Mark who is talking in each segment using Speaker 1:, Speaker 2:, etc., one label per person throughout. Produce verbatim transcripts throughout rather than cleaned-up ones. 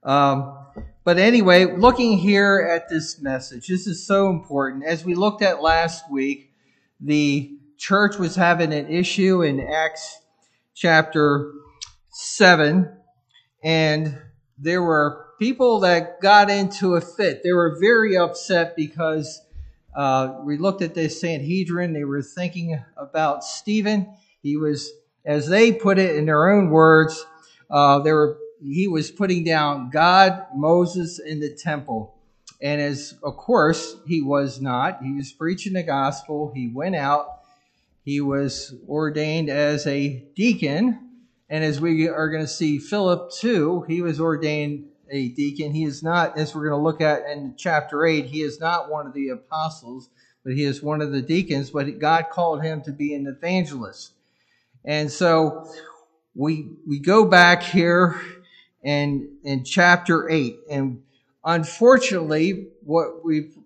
Speaker 1: Um, but anyway, looking here at this message, this is so important. As we looked at last week, the church was having an issue in Acts chapter seven, and there were people that got into a fit. They were very upset because uh, we looked at the Sanhedrin. They were thinking about Stephen. He was, as they put it in their own words, uh, they were he was putting down God, Moses, and the temple. And as, of course, he was not. He was preaching the gospel. He went out. He was ordained as a deacon. And as we are going to see Philip too, he was ordained a deacon. He is not, as we're going to look at in chapter eight, he is not one of the apostles, but he is one of the deacons. But God called him to be an evangelist. And so we we go back here and in chapter eight. And unfortunately, what we've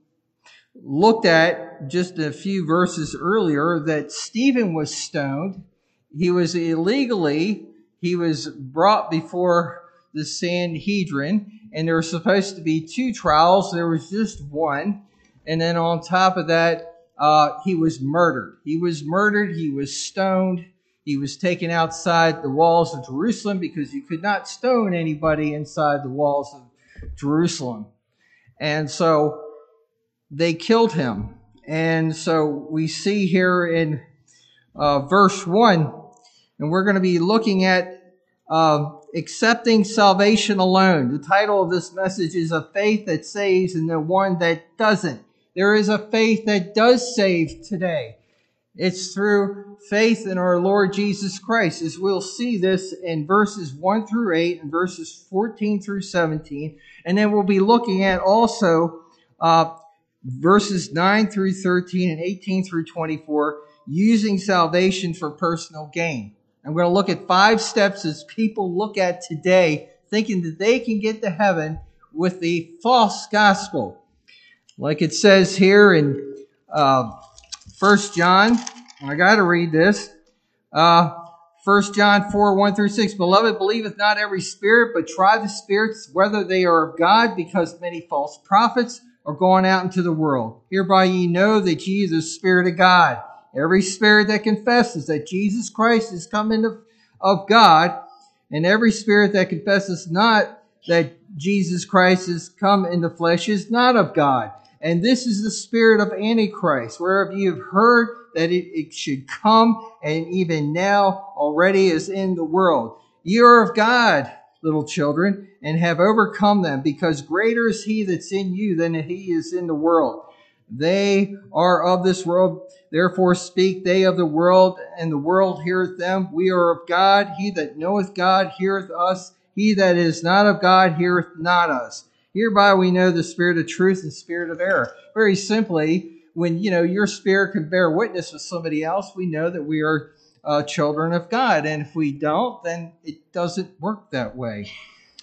Speaker 1: looked at just a few verses earlier, that Stephen was stoned. He was illegally, he was brought before the Sanhedrin, and there were supposed to be two trials. There was just one. And then on top of that, uh, he was murdered. He was murdered. He was stoned. He was taken outside the walls of Jerusalem because you could not stone anybody inside the walls of Jerusalem. And so they killed him. And so we see here in uh, verse one, and we're going to be looking at uh, accepting salvation alone. The title of this message is A Faith That Saves and the One That Doesn't. There is a faith that does save today. It's through faith in our Lord Jesus Christ, as we'll see this in verses one through eight and verses fourteen through seventeen. And then we'll be looking at also uh, verses nine through thirteen and eighteen through twenty-four, using salvation for personal gain. I'm going to look at five steps as people look at today, thinking that they can get to heaven with the false gospel. Like it says here in uh, First John, I got to read this. Uh, First John four, one through six. Beloved, believeth not every spirit, but try the spirits, whether they are of God, because many false prophets are going out into the world. Hereby ye know that ye are the Spirit of God. Every spirit that confesses that Jesus Christ is come into of God, and every spirit that confesses not that Jesus Christ is come in the flesh is not of God. And this is the spirit of Antichrist, whereof you have heard that it, it should come, and even now already is in the world. You are of God, little children, and have overcome them, because greater is he that's in you than he is in the world. They are of this world, therefore speak they of the world, and the world heareth them. We are of God. He that knoweth God heareth us. He that is not of God heareth not us. Hereby we know the spirit of truth and spirit of error. Very simply, when you know your spirit can bear witness with somebody else, we know that we are uh, children of God. And if we don't, then it doesn't work that way.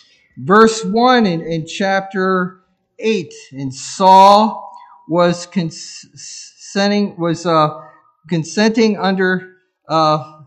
Speaker 1: Verse one in, in chapter eight, and Saul was consenting was uh, consenting under uh,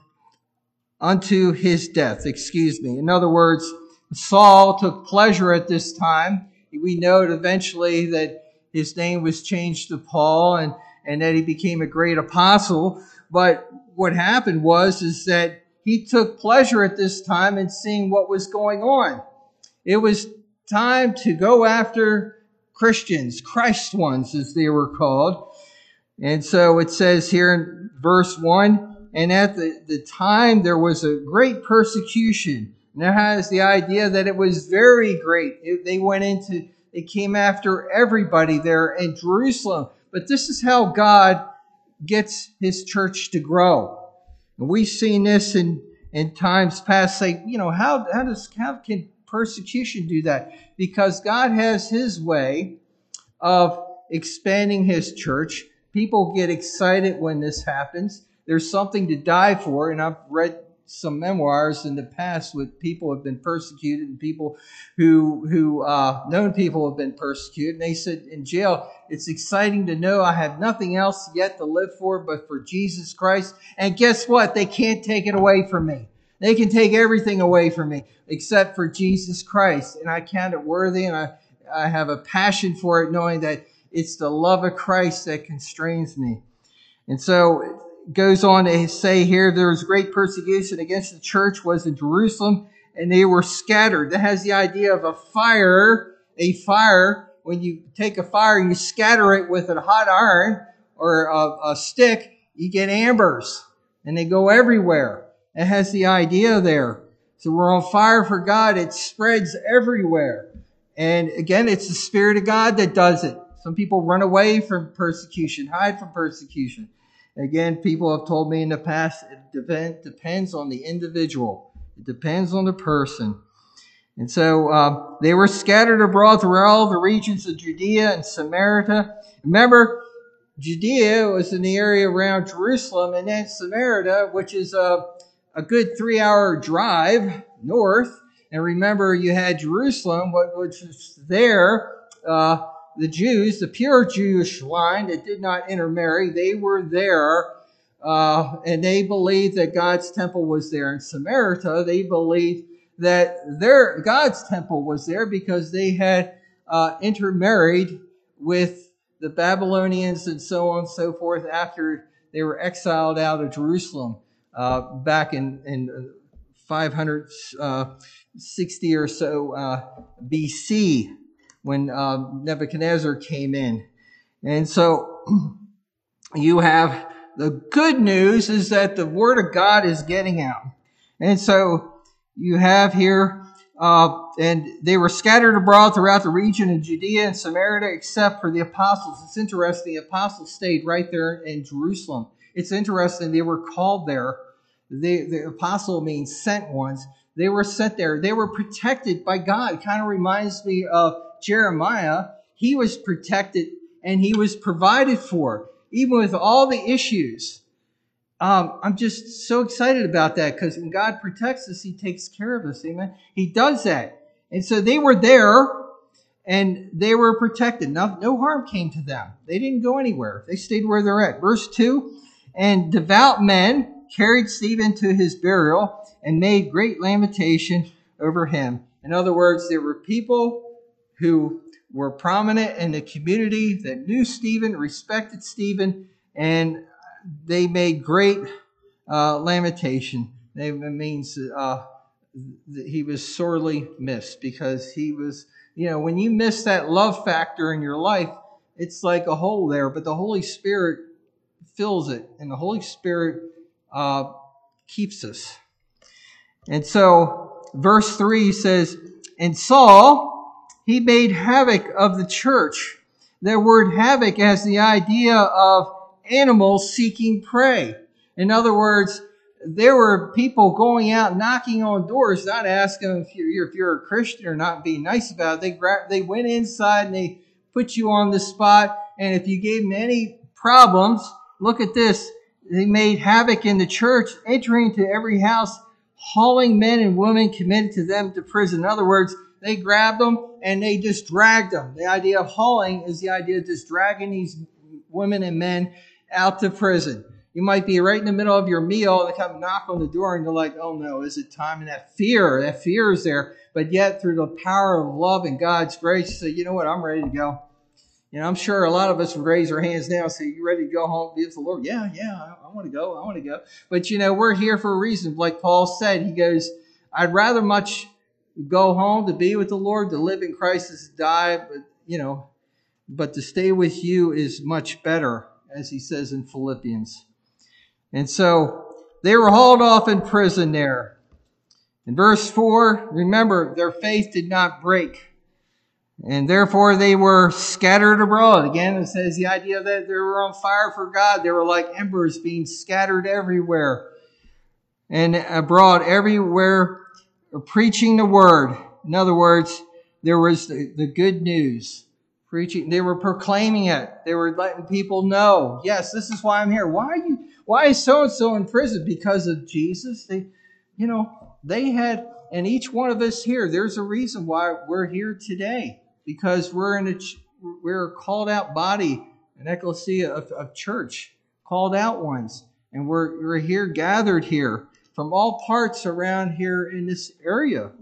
Speaker 1: unto his death. Excuse me. In other words, Saul took pleasure at this time. We know eventually that his name was changed to Paul, and, and that he became a great apostle. But what happened was is that he took pleasure at this time in seeing what was going on. It was time to go after Christians, Christ ones as they were called. And so it says here in verse one, and at the, the time there was a great persecution. And that has the idea that it was very great. It, they went into, they came after everybody there in Jerusalem. But this is how God gets his church to grow. And we've seen this in, in times past. Say, you know, how, how does, how can persecution do that? Because God has his way of expanding his church. People get excited when this happens. There's something to die for. And I've read some memoirs in the past with people who have been persecuted, and people who who uh, known people have been persecuted. And they said in jail, it's exciting to know I have nothing else yet to live for but for Jesus Christ. And guess what? They can't take it away from me. They can take everything away from me except for Jesus Christ. And I count it worthy, and I, I have a passion for it, knowing that it's the love of Christ that constrains me. And so it goes on to say here, there was great persecution against the church was in Jerusalem, and they were scattered. That has the idea of a fire, a fire. When you take a fire and you scatter it with a hot iron or a, a stick, you get embers, and they go everywhere. It has the idea there. So we're on fire for God. It spreads everywhere. And again, it's the Spirit of God that does it. Some people run away from persecution, hide from persecution. Again, people have told me in the past, it depends on the individual. It depends on the person. And so uh, they were scattered abroad throughout all the regions of Judea and Samaria. Remember, Judea was in the area around Jerusalem, and then Samaria, which is a, a good three-hour drive north. And remember, you had Jerusalem, which was there, uh, the Jews, the pure Jewish line that did not intermarry. They were there, uh, and they believed that God's temple was there. In Samaria, they believed that their God's temple was there because they had uh, intermarried with the Babylonians and so on and so forth after they were exiled out of Jerusalem uh, back in, in five sixty or so uh, B C when uh, Nebuchadnezzar came in. And so you have the good news is that the Word of God is getting out. And so you have here, uh, and they were scattered abroad throughout the region of Judea and Samaria, except for the apostles. It's interesting. The apostles stayed right there in Jerusalem. It's interesting. They were called there. They, the apostle means sent ones. They were sent there. They were protected by God. It kind of reminds me of Jeremiah. He was protected and he was provided for, even with all the issues. Um, I'm just so excited about that because when God protects us, He takes care of us. Amen. He does that. And so they were there and they were protected. No, no harm came to them. They didn't go anywhere. They stayed where they're at. Verse two, and devout men carried Stephen to his burial and made great lamentation over him. In other words, there were people who were prominent in the community that knew Stephen, respected Stephen, and they made great uh, lamentation. It means uh, that he was sorely missed because he was, you know, when you miss that love factor in your life, it's like a hole there, but the Holy Spirit fills it, and the Holy Spirit uh, keeps us. And so, verse three says, and Saul, he made havoc of the church. That word havoc has the idea of animals seeking prey. In other words, there were people going out knocking on doors, not asking if you're, if you're a Christian or not, being nice about it. They grabbed, they went inside and they put you on the spot. And if you gave them any problems, look at this. They made havoc in the church, entering into every house, hauling men and women committed to them to prison. In other words, they grabbed them and they just dragged them. The idea of hauling is the idea of just dragging these women and men out to prison. You might be right in the middle of your meal and they come knock on the door and you're like, oh no, is it time? And that fear, that fear is there. But yet through the power of love and God's grace, you say, you know what, I'm ready to go. You know, I'm sure a lot of us would raise our hands now and say, you ready to go home be with the Lord? Yeah, yeah, I, I want to go. I want to go. But you know, we're here for a reason. Like Paul said, he goes, I'd rather much go home to be with the Lord, to live in Christ is to die. But, you know, but to stay with you is much better, as he says in Philippians. And so they were hauled off in prison there. In verse four, remember, their faith did not break. And therefore they were scattered abroad. Again, it says the idea that they were on fire for God. They were like embers being scattered everywhere. And abroad, everywhere, preaching the word. In other words, there was the, the good news. Preaching, they were proclaiming it. They were letting people know, yes, this is why I'm here. Why are you, why is so-and-so in prison? Because of Jesus. They, you know, they had, and each one of us here, there's a reason why we're here today. Because we're in a, we're a called out body, an ecclesia of, of church, called out ones. And we're, we're here, gathered here from all parts around here in this area.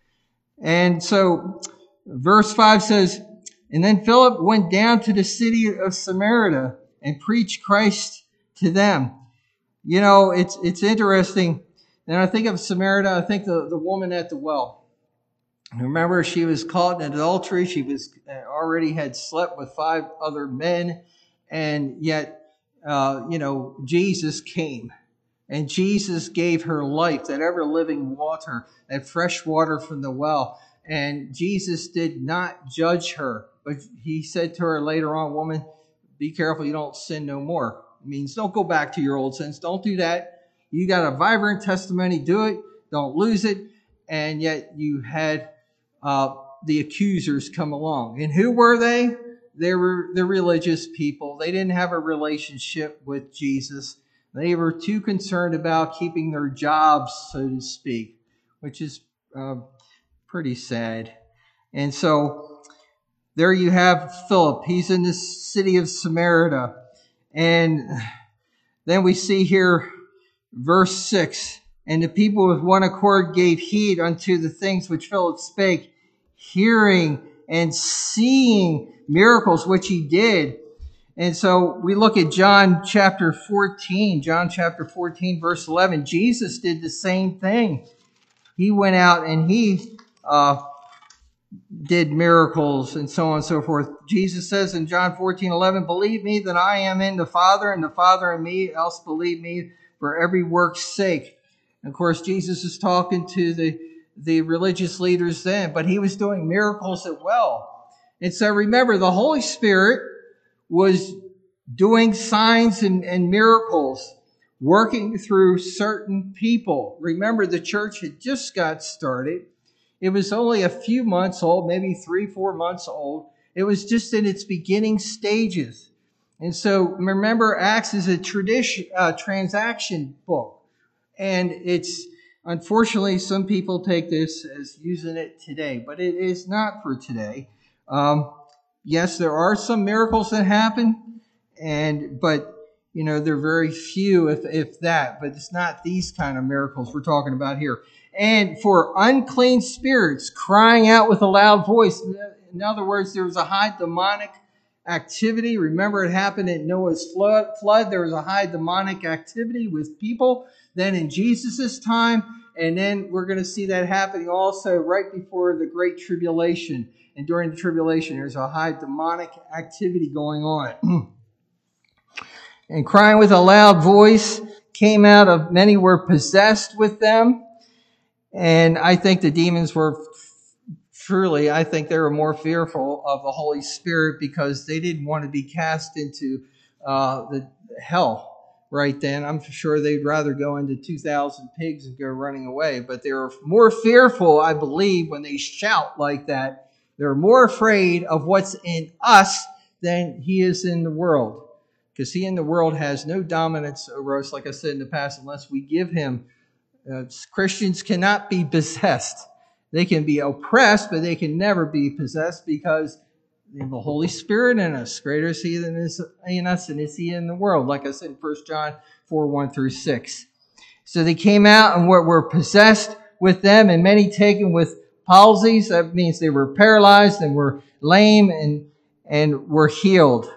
Speaker 1: And so verse five says, and then Philip went down to the city of Samaria and preached Christ to them. You know, it's it's interesting. And I think of Samaria, I think the, the woman at the well. Remember, she was caught in adultery. She was already had slept with five other men. And yet, uh, you know, Jesus came. And Jesus gave her life, that ever-living water, that fresh water from the well. And Jesus did not judge her. But he said to her later on, woman, be careful you don't sin no more. It means don't go back to your old sins. Don't do that. You got a vibrant testimony. Do it. Don't lose it. And yet you had uh, the accusers come along. And who were they? They were the religious people. They didn't have a relationship with Jesus. They were too concerned about keeping their jobs, so to speak, which is uh, pretty sad. And so there you have Philip. He's in the city of Samaria. And then we see here verse six. And the people with one accord gave heed unto the things which Philip spake, hearing and seeing miracles which he did. And so we look at John chapter fourteen, John chapter fourteen, verse eleven. Jesus did the same thing. He went out and he uh, did miracles and so on and so forth. Jesus says in John fourteen eleven, believe me that I am in the Father and the Father in me, else believe me for every work's sake. And of course, Jesus is talking to the, the religious leaders then, but he was doing miracles as well. And so remember, the Holy Spirit was doing signs and, and miracles, working through certain people. Remember, the church had just got started. It was only a few months old, maybe three, four months old. It was just in its beginning stages. And so remember, Acts is a tradition, uh, transaction book. And it's, unfortunately, some people take this as using it today, but it is not for today. Um, yes, there are some miracles that happen, and but, you know, they're very few, if, if that. But it's not these kind of miracles we're talking about here. And for unclean spirits crying out with a loud voice. In other words, there was a high demonic activity. Remember, it happened at Noah's flood. flood. There was a high demonic activity with people. Then in Jesus' time, and then we're going to see that happening also right before the Great Tribulation. And during the tribulation, there's a high demonic activity going on. And crying with a loud voice came out of many were possessed with them. And I think the demons were truly, I think they were more fearful of the Holy Spirit because they didn't want to be cast into uh, the hell right then. I'm sure they'd rather go into two thousand pigs and go running away. But they were more fearful, I believe, when they shout like that. They're more afraid of what's in us than he is in the world. Because he in the world has no dominance over us, like I said in the past, unless we give him. Uh, Christians cannot be possessed. They can be oppressed, but they can never be possessed because they have the Holy Spirit in us. Greater is he than is in us than is he in the world, like I said in First John four, one through six. So they came out and were, were possessed with them, and many taken with palsies. That means they were paralyzed and were lame and, and were healed.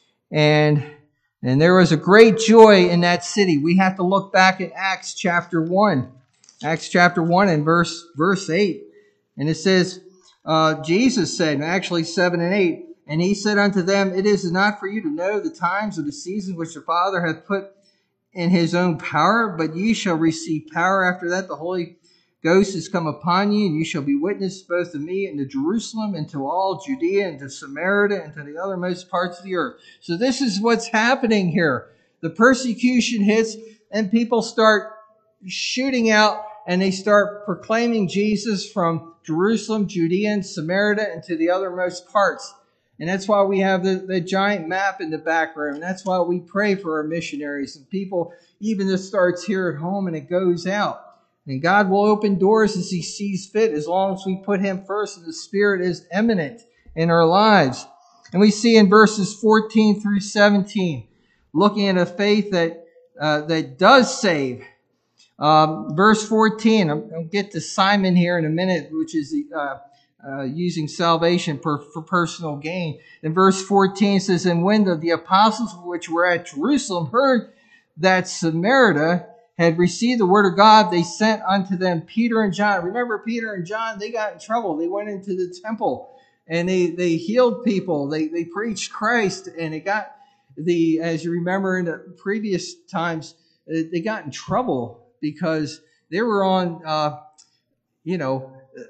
Speaker 1: And And there was a great joy in that city. We have to look back at Acts chapter one. Acts chapter one and verse verse eight. And it says, uh, Jesus said, actually seven and eight, and he said unto them, it is not for you to know the times or the seasons which the Father hath put in his own power, but ye shall receive power after that the Holy Ghost is come upon you, and you shall be witnesses both to me and to Jerusalem and to all Judea and to Samaria and to the othermost parts of the earth. So this is what's happening here. The persecution hits and people start shooting out and they start proclaiming Jesus from Jerusalem, Judea, and Samaria and to the othermost parts. And that's why we have the, the giant map in the back room. That's why we pray for our missionaries and people. Even this starts here at home and it goes out. And God will open doors as he sees fit as long as we put him first and the Spirit is eminent in our lives. And we see in verses fourteen through seventeen, looking at a faith that uh, that does save. Um, verse fourteen, I'll get to Simon here in a minute, which is uh, uh, using salvation for, for personal gain. In verse fourteen, it says, and when the, the apostles which were at Jerusalem heard that Samaria had received the word of God, they sent unto them Peter and John. Remember, Peter and John, they got in trouble. They went into the temple and they, they healed people. They, they preached Christ, and it got the, as you remember in the previous times, they got in trouble because they were on, uh, you know,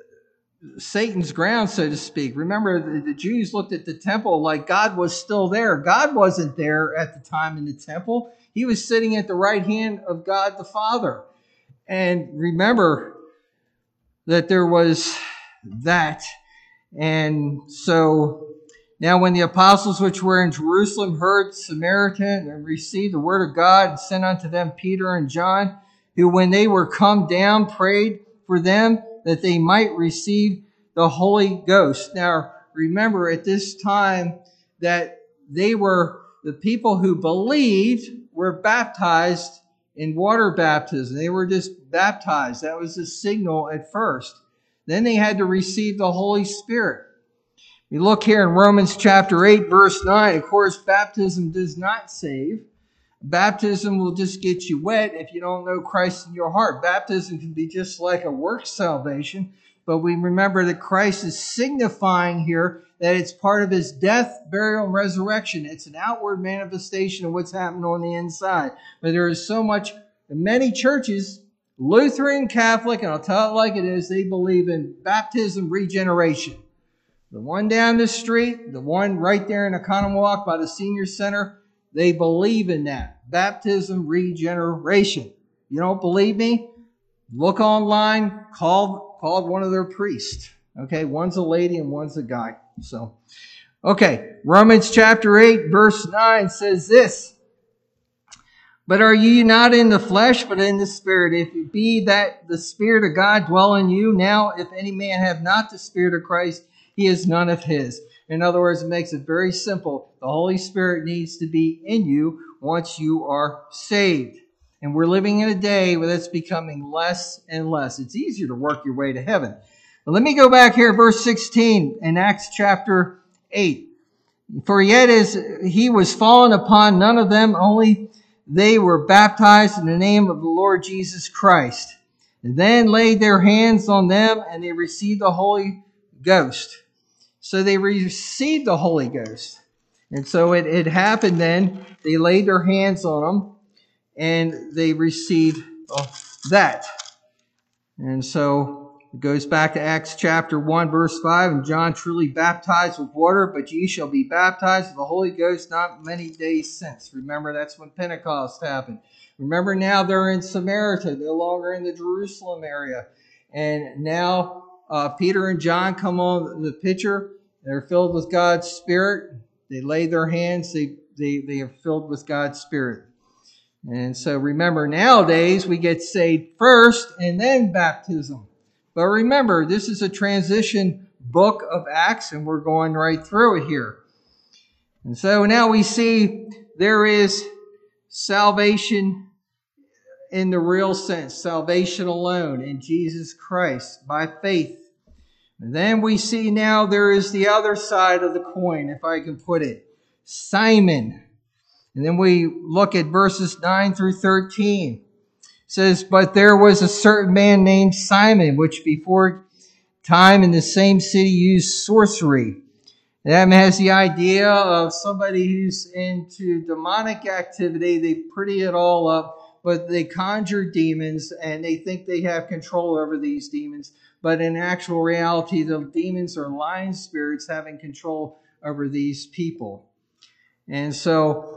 Speaker 1: Satan's ground, so to speak. Remember, the, the Jews looked at the temple like God was still there. God wasn't there at the time in the temple. He was sitting at the right hand of God the Father. And remember that there was that. And so now when the apostles which were in Jerusalem heard Samaritan and received the word of God, and sent unto them Peter and John, who when they were come down prayed for them that they might receive the Holy Ghost. Now remember at this time that they were, the people who believed were baptized in water baptism. They were just baptized. That was the signal at first. Then they had to receive the Holy Spirit. We look here in Romans chapter eight, verse nine. Of course, baptism does not save. Baptism will just get you wet if you don't know Christ in your heart. Baptism can be just like a work salvation, but we remember that Christ is signifying here that it's part of his death, burial, and resurrection. It's an outward manifestation of what's happening on the inside. But there is so much, in many churches, Lutheran, Catholic, and I'll tell it like it is, they believe in baptism regeneration. The one down the street, the one right there in Economwalk by the senior center, they believe in that. Baptism regeneration. You don't believe me? Look online, call, call one of their priests. Okay, one's a lady and one's a guy. So, okay, Romans chapter eight, verse nine says this. But are ye not in the flesh, but in the Spirit? If it be that the Spirit of God dwell in you, now if any man have not the Spirit of Christ, he is none of his. In other words, it makes it very simple. The Holy Spirit needs to be in you once you are saved. And we're living in a day where that's becoming less and less. It's easier to work your way to heaven. But let me go back here, verse sixteen in Acts chapter eight. For yet as he was fallen upon none of them, only they were baptized in the name of the Lord Jesus Christ. And then laid their hands on them, and they received the Holy Ghost. So they received the Holy Ghost. And so it, it happened then. They laid their hands on them, and they received that. And so it goes back to Acts chapter one, verse five. And John truly baptized with water, but ye shall be baptized with the Holy Ghost not many days since. Remember, that's when Pentecost happened. Remember, now they're in Samaria, no longer in the Jerusalem area. And now uh, Peter and John come on the picture. They're filled with God's Spirit. They lay their hands. They, they, they are filled with God's Spirit. And so remember, nowadays we get saved first and then baptism. But remember, this is a transition book of Acts, and we're going right through it here. And so now we see there is salvation in the real sense, salvation alone in Jesus Christ by faith. And then we see now there is the other side of the coin, if I can put it, Simon. And then we look at verses nine through thirteen. It says, but there was a certain man named Simon, which before time in the same city used sorcery. That has the idea of somebody who's into demonic activity. They pretty it all up, but they conjure demons and they think they have control over these demons. But in actual reality, the demons are lying spirits having control over these people. And so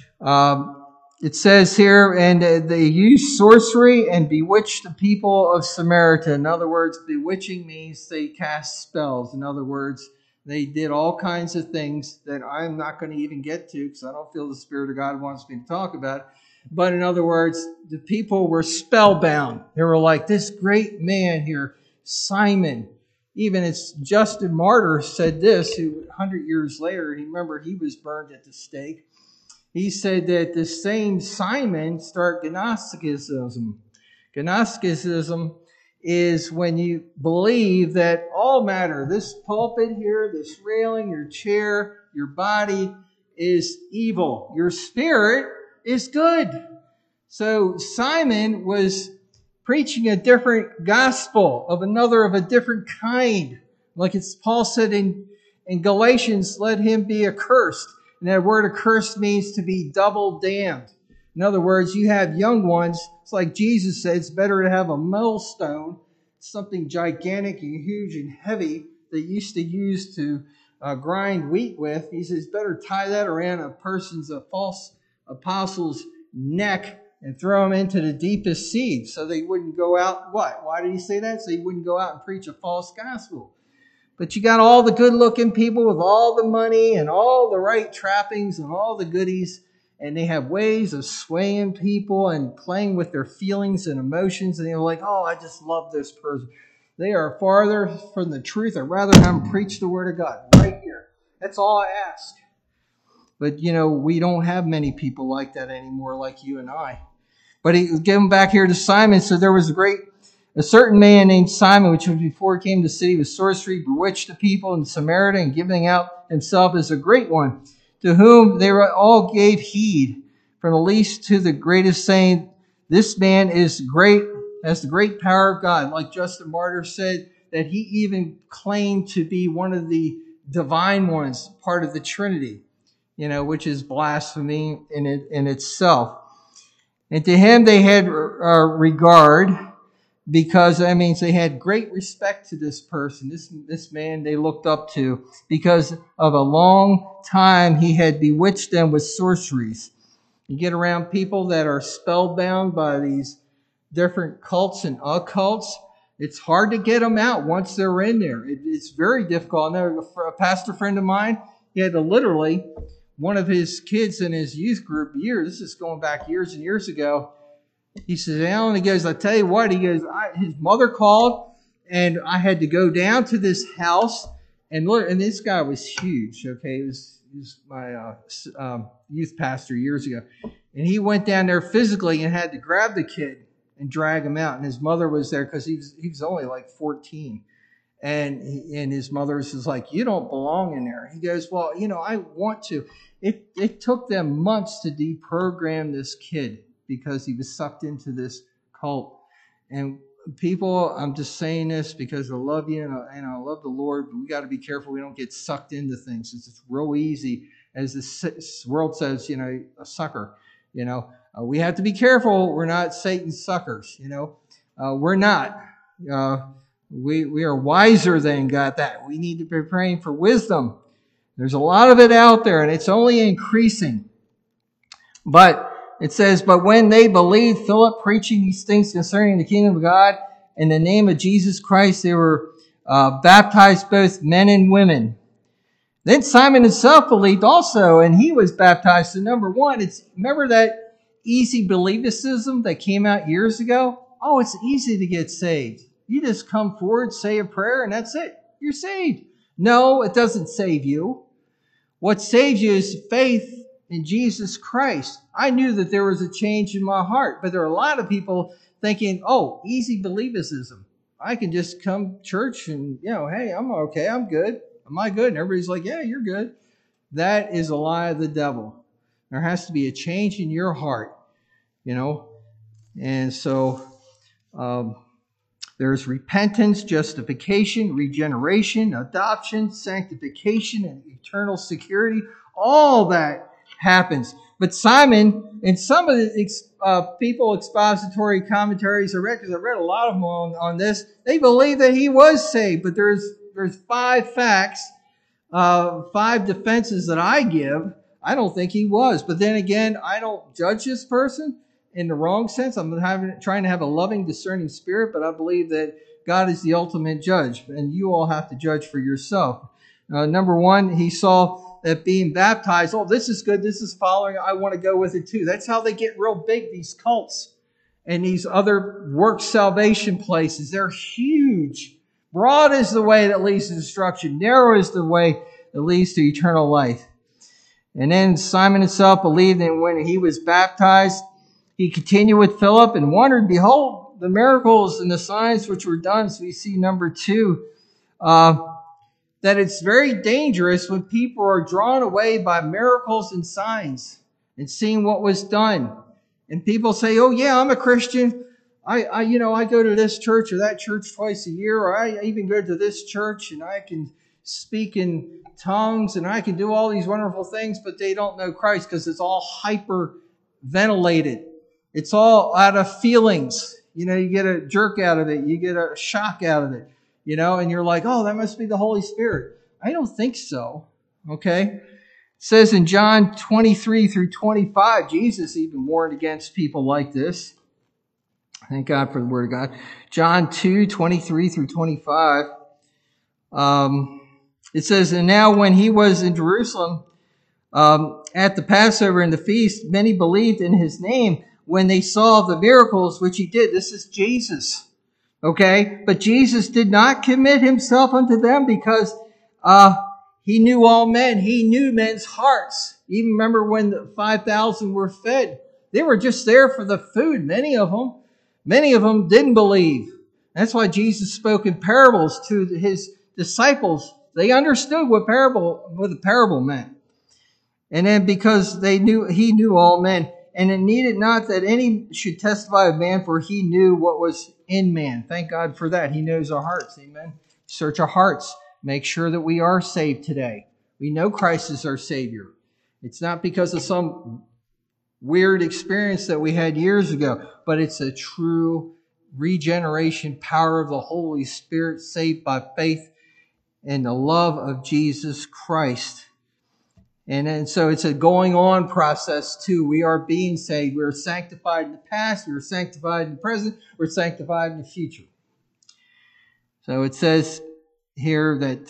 Speaker 1: um, it says here, and they used sorcery and bewitched the people of Samaria. In other words, bewitching means they cast spells. In other words, they did all kinds of things that I'm not going to even get to because I don't feel the Spirit of God wants me to talk about. But in other words, the people were spellbound. They were like, this great man here, Simon. Even it's Justin Martyr said this, who one hundred years later, remember he was burned at the stake. He said that the same Simon started Gnosticism. Gnosticism is when you believe that all matter, this pulpit here, this railing, your chair, your body is evil. Your spirit is good. So Simon was preaching a different gospel of another of a different kind. Like it's Paul said in, in Galatians, let him be accursed. And that word accursed means to be double damned. In other words, you have young ones. It's like Jesus said, it's better to have a millstone, something gigantic and huge and heavy that used to use to uh, grind wheat with. He says, better tie that around a person's, a false apostle's neck and throw them into the deepest sea so they wouldn't go out. What? Why did he say that? So he wouldn't go out and preach a false gospel. But you got all the good-looking people with all the money and all the right trappings and all the goodies, and they have ways of swaying people and playing with their feelings and emotions, and they're like, oh, I just love this person. They are farther from the truth. I'd rather have them preach the Word of God right here. That's all I ask. But, you know, we don't have many people like that anymore, like you and I. But he, getting back here to Simon, so there was a great, a certain man named Simon, which was before he came to the city with sorcery, bewitched the people in Samaria, and giving out himself as a great one, to whom they were, all gave heed, from the least to the greatest, saying, this man is great, has the great power of God. Like Justin Martyr said, that he even claimed to be one of the divine ones, part of the Trinity, you know, which is blasphemy in it, in itself. And to him they had uh, regard, because that means they had great respect to this person, this, this man they looked up to, because of a long time he had bewitched them with sorceries. You get around people that are spellbound by these different cults and occults, it's hard to get them out once they're in there. It, it's very difficult. I know a pastor friend of mine, he had to literally, one of his kids in his youth group years, this is going back years and years ago, he says, Alan, he goes, I tell you what, he goes, I, his mother called and I had to go down to this house and look, and this guy was huge, okay? He was, he was my uh, um, youth pastor years ago. And he went down there physically and had to grab the kid and drag him out. And his mother was there because he was, he was only like fourteen. And, he, and his mother was like, you don't belong in there. He goes, well, you know, I want to. It, it took them months to deprogram this kid, because he was sucked into this cult. And people, I'm just saying this because I love you and I, and I love the Lord, but we got to be careful we don't get sucked into things. It's, it's real easy, as the world says, you know, a sucker. You know, uh, we have to be careful. We're not Satan's suckers. You know, uh, we're not. Uh, we we are wiser than God. That we need to be praying for wisdom. There's a lot of it out there, and it's only increasing. But it says, but when they believed Philip preaching these things concerning the kingdom of God in the name of Jesus Christ, they were uh, baptized, both men and women. Then Simon himself believed also, and he was baptized. So number one, it's remember that easy believism that came out years ago? Oh, it's easy to get saved. You just come forward, say a prayer, and that's it. You're saved. No, it doesn't save you. What saves you is faith in Jesus Christ. I knew that there was a change in my heart, but there are a lot of people thinking, oh, easy believism. I can just come to church and, you know, hey, I'm okay, I'm good. Am I good? And everybody's like, yeah, you're good. That is a lie of the devil. There has to be a change in your heart, you know. And so um, there's repentance, justification, regeneration, adoption, sanctification, and eternal security. All that happens. But Simon, in some of the uh, people expository commentaries I read, because I read a lot of them on, on this, they believe that he was saved. But there's there's five facts, uh, five defenses that I give. I don't think he was. But then again, I don't judge this person in the wrong sense. I'm having, trying to have a loving, discerning spirit, but I believe that God is the ultimate judge, and you all have to judge for yourself. Uh, number one, he saw that being baptized, oh, this is good, this is following, I want to go with it too. That's how they get real big, these cults and these other work salvation places. They're huge. Broad is the way that leads to destruction. Narrow is the way that leads to eternal life. And then Simon himself believed, and when he was baptized, he continued with Philip and wondered, behold, the miracles and the signs which were done. So we see number two, uh, that it's very dangerous when people are drawn away by miracles and signs and seeing what was done. And people say, oh yeah, I'm a Christian. I, I, you know, I go to this church or that church twice a year, or I even go to this church and I can speak in tongues and I can do all these wonderful things, but they don't know Christ because it's all hyper ventilated. It's all out of feelings. You know, you get a jerk out of it. You get a shock out of it, you know, and you're like, oh, that must be the Holy Spirit. I don't think so. Okay. It says in John twenty-three through twenty-five, Jesus even warned against people like this. Thank God for the Word of God. John two, twenty-three through twenty-five. Um, it says, and now when he was in Jerusalem um, at the Passover and the feast, many believed in his name when they saw the miracles which he did. This is Jesus. Okay? But Jesus did not commit himself unto them because uh, he knew all men. He knew men's hearts. Even remember when the five thousand were fed. They were just there for the food, many of them. Many of them didn't believe. That's why Jesus spoke in parables to his disciples. They understood what parable, what the parable meant. And then because they knew, he knew all men. And it needed not that any should testify of man, for he knew what was in man. Thank God for that. He knows our hearts. Amen. Search our hearts. Make sure that we are saved today. We know Christ is our Savior. It's not because of some weird experience that we had years ago, but it's a true regeneration power of the Holy Spirit, saved by faith and the love of Jesus Christ. And, and so it's a going on process too. We are being saved. We're sanctified in the past. We're sanctified in the present. We're sanctified in the future. So it says here that,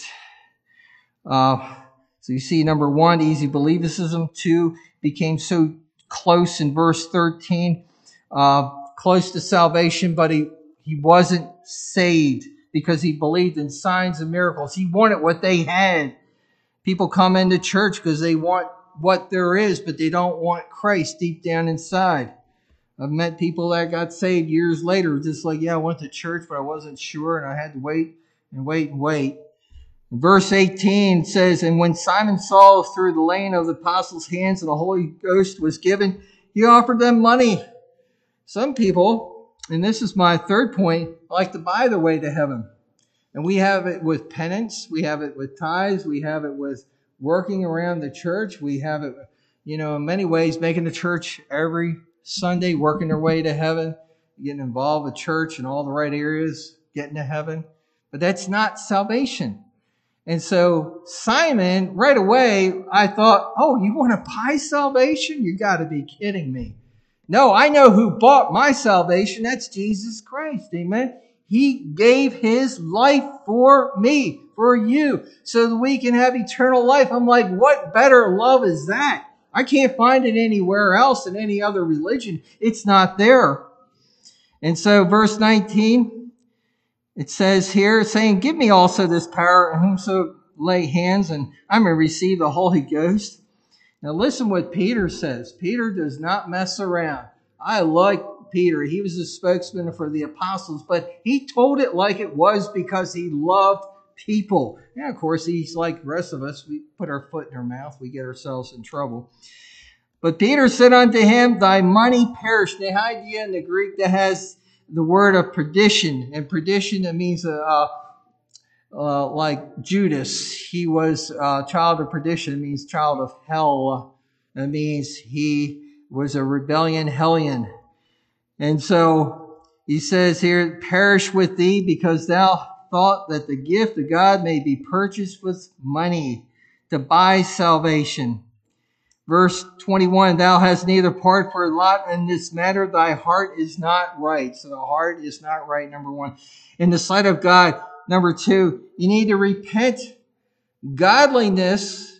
Speaker 1: uh, so you see number one, easy believism. Two, became so close in verse thirteen, uh, close to salvation, but he, he wasn't saved because he believed in signs and miracles. He wanted what they had. People come into church because they want what there is, but they don't want Christ deep down inside. I've met people that got saved years later, just like, yeah, I went to church, but I wasn't sure, and I had to wait and wait and wait. Verse eighteen says, and when Simon saw through the laying of the apostles' hands and the Holy Ghost was given, he offered them money. Some people, and this is my third point, like to buy their way to heaven. And we have it with penance. We have it with tithes. We have it with working around the church. We have it, you know, in many ways, making the church every Sunday, working their way to heaven, getting involved with church in all the right areas, getting to heaven. But that's not salvation. And so Simon, right away, I thought, oh, you want to buy salvation? You got to be kidding me. No, I know who bought my salvation. That's Jesus Christ. Amen. He gave his life for me, for you, so that we can have eternal life. I'm like, what better love is that? I can't find it anywhere else in any other religion. It's not there. And so verse nineteen, it says here, saying, give me also this power, whomso lay hands, and I may receive the Holy Ghost. Now listen what Peter says. Peter does not mess around. I like Peter. He was a spokesman for the apostles, but he told it like it was because he loved people. And of course, he's like the rest of us. We put our foot in our mouth. We get ourselves in trouble. But Peter said unto him, thy money perish. The idea in the Greek that has the word of perdition. And perdition, that means uh, uh, like Judas. He was a child of perdition. It means child of hell. It means he was a rebellion hellion. And so he says here, perish with thee, because thou thought that the gift of God may be purchased with money, to buy salvation. Verse twenty-one, thou hast neither part for lot in this matter, thy heart is not right. So the heart is not right, number one. In the sight of God, number two, you need to repent. Godliness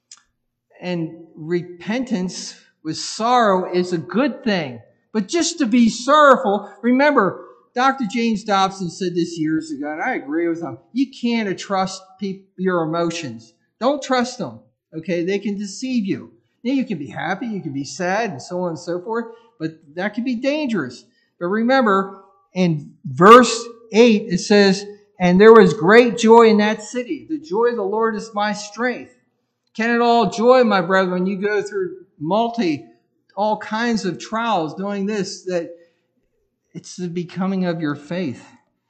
Speaker 1: and repentance with sorrow is a good thing. But just to be sorrowful, remember, Doctor James Dobson said this years ago, and I agree with him. You can't trust people, your emotions. Don't trust them. Okay, they can deceive you. Now, you can be happy, you can be sad, and so on and so forth, but that can be dangerous. But remember, in verse eight, it says, and there was great joy in that city. The joy of the Lord is my strength. Count it all joy, my brethren, when you go through multi, all kinds of trials, doing this, that it's the becoming of your faith.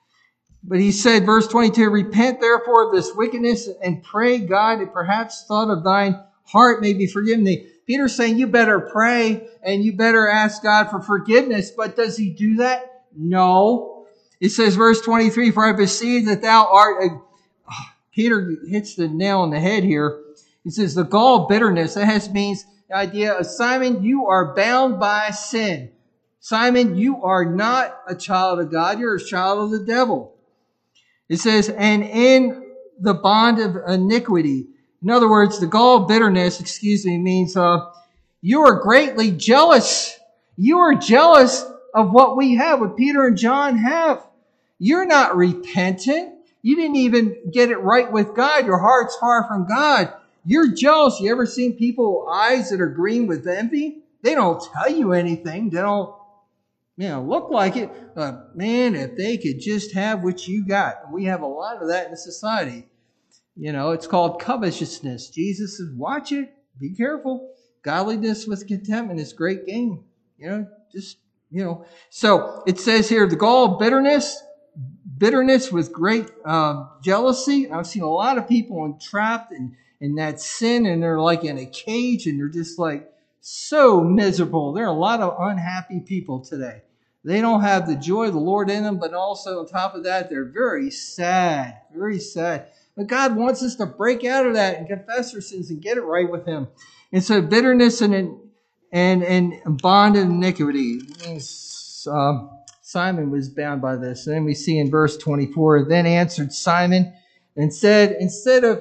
Speaker 1: But he said, verse twenty-two, repent therefore of this wickedness and pray God that perhaps thought of thine heart may be forgiven thee. Peter's saying you better pray and you better ask God for forgiveness. But does he do that? No. It says, verse twenty-three, for I perceive that thou art a... Oh, Peter hits the nail on the head here. He says, the gall of bitterness, that has means the idea of Simon, you are bound by sin. Simon, you are not a child of God. You're a child of the devil. It says, and in the bond of iniquity. In other words, the gall of bitterness, excuse me, means uh, you are greatly jealous. You are jealous of what we have, what Peter and John have. You're not repentant. You didn't even get it right with God. Your heart's far from God. You're jealous. You ever seen people eyes that are green with envy? They don't tell you anything. They don't, you know, look like it. But man, if they could just have what you got. We have a lot of that in society. You know, it's called covetousness. Jesus says, watch it. Be careful. Godliness with contentment is great gain. You know, just, you know. So it says here, the gall of bitterness, bitterness with great uh, jealousy. I've seen a lot of people entrapped in, in that sin, and they're like in a cage, and they're just like so miserable. There are a lot of unhappy people today. They don't have the joy of the Lord in them, but also on top of that, they're very sad, very sad. But God wants us to break out of that and confess our sins and get it right with Him. And so bitterness and and and bond of iniquity means um, Simon was bound by this. And then we see in verse twenty-four, then answered Simon and said, instead of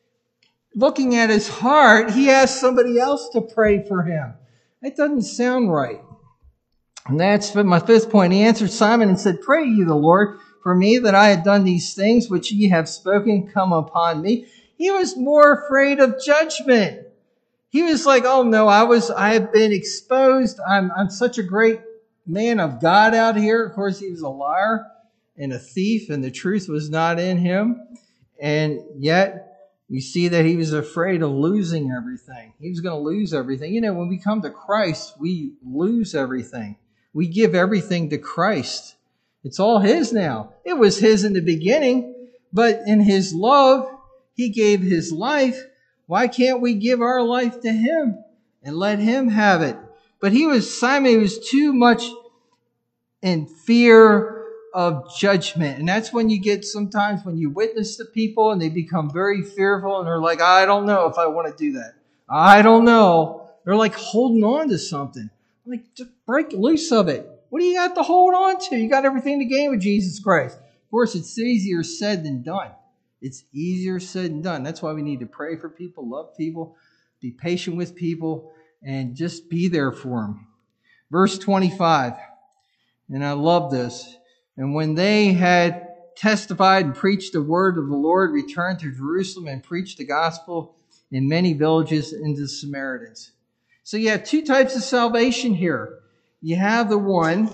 Speaker 1: looking at his heart, he asked somebody else to pray for him. That doesn't sound right. And that's my fifth point. He answered Simon and said, pray ye the Lord for me that I had done these things which ye have spoken come upon me. He was more afraid of judgment. He was like, oh no, I was, I have been exposed. I'm, I'm such a great man of God out here. Of course, he was a liar and a thief, and the truth was not in him. And yet we see that he was afraid of losing everything. He was going to lose everything. You know, when we come to Christ, we lose everything. We give everything to Christ. It's all His now. It was His in the beginning, but in His love, He gave His life. Why can't we give our life to Him and let Him have it? But he was, Simon, he was too much in fear of judgment. And that's when you get sometimes when you witness to people and they become very fearful and they're like, I don't know if I want to do that. I don't know. They're like holding on to something. Like, just break loose of it. What do you got to hold on to? You got everything to gain with Jesus Christ. Of course, it's easier said than done. It's easier said than done. That's why we need to pray for people, love people, be patient with people, and just be there for them. Verse twenty-five, and I love this. And when they had testified and preached the word of the Lord, returned to Jerusalem and preached the gospel in many villages and the Samaritans. So you have two types of salvation here. You have the one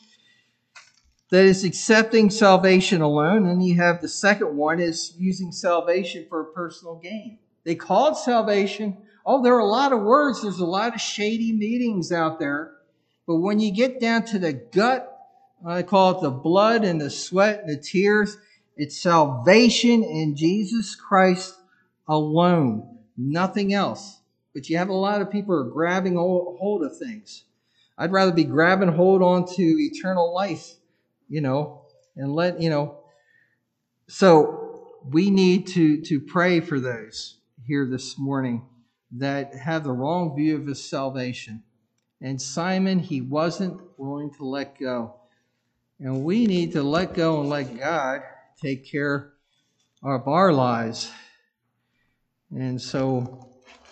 Speaker 1: that is accepting salvation alone, and you have the second one is using salvation for personal gain. They call it salvation. Oh, there are a lot of words. There's a lot of shady meetings out there. But when you get down to the gut, I call it the blood and the sweat and the tears, it's salvation in Jesus Christ alone. Nothing else. But you have a lot of people who are grabbing hold of things. I'd rather be grabbing hold on to eternal life, you know, and let, you know. So we need to, to pray for those here this morning that have the wrong view of his salvation. And Simon, he wasn't willing to let go. And we need to let go and let God take care of our lives. And so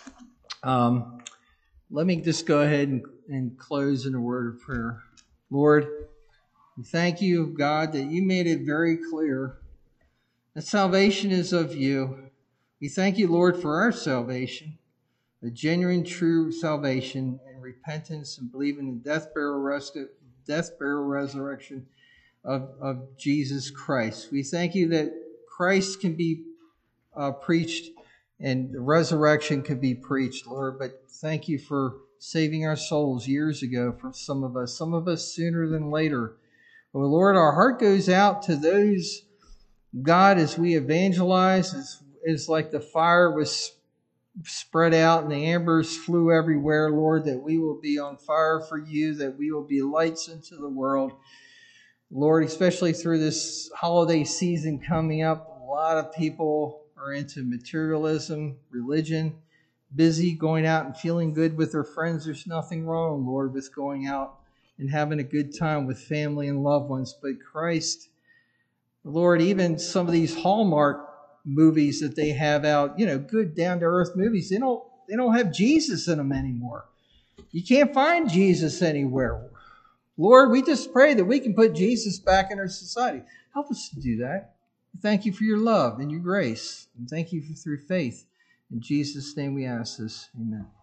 Speaker 1: um, let me just go ahead and, and close in a word of prayer. Lord, we thank you, God, that you made it very clear that salvation is of you. We thank you, Lord, for our salvation, the genuine, true salvation and repentance and believing in death, burial, res- death, burial, resurrection of, of Jesus Christ. We thank you that Christ can be uh, preached and the resurrection could be preached, Lord. But thank you for saving our souls years ago for some of us, some of us sooner than later. Oh, Lord, our heart goes out to those, God, as we evangelize, as, as like the fire was spread out and the embers flew everywhere, Lord, that we will be on fire for you, that we will be lights into the world. Lord, especially through this holiday season coming up, a lot of people are into materialism, religion, busy going out and feeling good with their friends. There's nothing wrong, Lord, with going out and having a good time with family and loved ones. But Christ, Lord, even some of these Hallmark movies that they have out, you know, good down-to-earth movies, they don't they don't have Jesus in them anymore. You can't find Jesus anywhere. Lord, we just pray that we can put Jesus back in our society. Help us to do that. Thank you for your love and your grace. And thank you for, through faith. In Jesus' name we ask this. Amen.